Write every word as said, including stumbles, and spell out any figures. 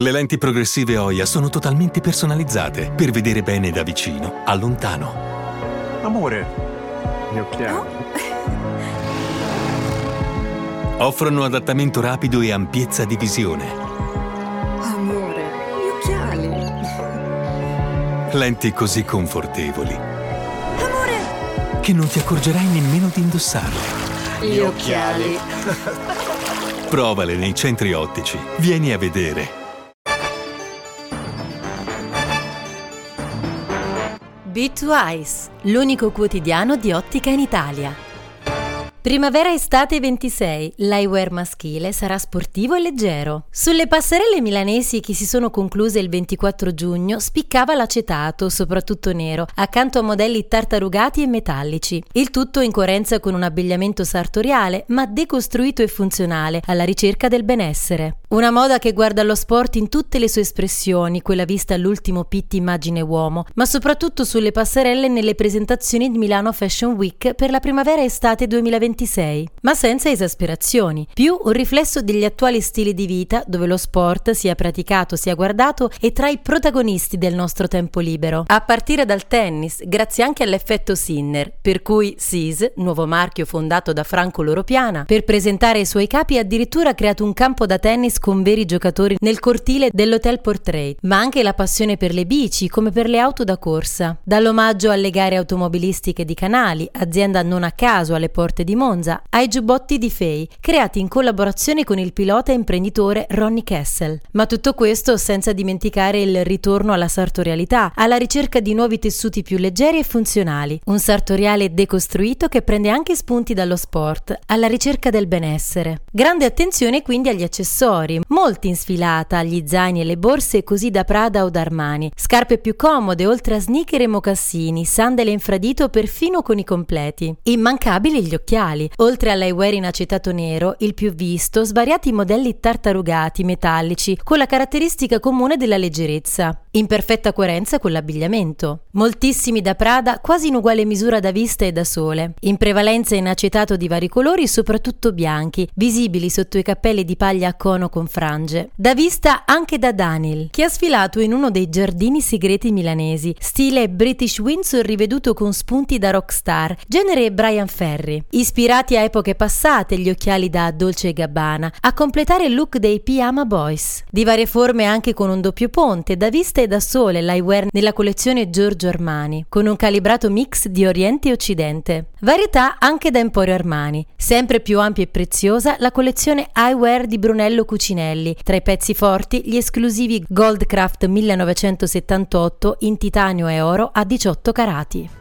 Le lenti progressive Oya sono totalmente personalizzate per vedere bene da vicino a lontano. Amore, gli occhiali. Oh? Offrono adattamento rapido e ampiezza di visione. Amore, gli occhiali. Lenti così confortevoli. Amore! Che non ti accorgerai nemmeno di indossarle. Gli occhiali. Provale nei centri ottici. Vieni a vedere. Be to Eyes, l'unico quotidiano di ottica in Italia. Primavera-estate ventisei, l'eyewear maschile sarà sportivo e leggero. Sulle passerelle milanesi che si sono concluse il ventiquattro giugno spiccava l'acetato, soprattutto nero, accanto a modelli tartarugati e metallici. Il tutto in coerenza con un abbigliamento sartoriale, ma decostruito e funzionale, alla ricerca del benessere. Una moda che guarda allo sport in tutte le sue espressioni, quella vista all'ultimo Pitti Immagine Uomo, ma soprattutto sulle passerelle nelle presentazioni di Milano Fashion Week per la primavera-estate duemilaventisei. Ma senza esasperazioni, più un riflesso degli attuali stili di vita dove lo sport, sia praticato sia guardato, è tra i protagonisti del nostro tempo libero. A partire dal tennis, grazie anche all'effetto Sinner, per cui S I S, nuovo marchio fondato da Franco Loro Piana, per presentare i suoi capi ha addirittura creato un campo da tennis con veri giocatori nel cortile dell'Hotel Portrait, ma anche la passione per le bici come per le auto da corsa. Dall'omaggio alle gare automobilistiche di Canali, azienda non a caso alle porte di Monza, ai giubbotti di Fay, creati in collaborazione con il pilota e imprenditore Ronnie Kessel. Ma tutto questo senza dimenticare il ritorno alla sartorialità, alla ricerca di nuovi tessuti più leggeri e funzionali. Un sartoriale decostruito che prende anche spunti dallo sport, alla ricerca del benessere. Grande attenzione quindi agli accessori, molti in sfilata, agli zaini e le borse così da Prada o da Armani, scarpe più comode oltre a sneaker e mocassini, sandali e infradito perfino con i completi. Immancabili gli occhiali. Oltre all'eyewear in acetato nero, il più visto, svariati modelli tartarugati metallici con la caratteristica comune della leggerezza, in perfetta coerenza con l'abbigliamento. Moltissimi da Prada, quasi in uguale misura da vista e da sole, in prevalenza in acetato di vari colori, soprattutto bianchi, visibili sotto i cappelli di paglia a cono con frange. Da vista anche da Daniel, che ha sfilato in uno dei giardini segreti milanesi, stile British Windsor riveduto con spunti da rockstar, genere Brian Ferry. Ispirati a epoche passate, gli occhiali da Dolce e Gabbana, a completare il look dei Pyjama Boys. Di varie forme anche con un doppio ponte, da vista e da sole, l'eyewear nella collezione Giorgio Armani, con un calibrato mix di Oriente e Occidente. Varietà anche da Emporio Armani. Sempre più ampia e preziosa la collezione eyewear di Brunello Cucinelli, tra i pezzi forti gli esclusivi Goldcraft millenovecentosettantotto in titanio e oro a diciotto carati.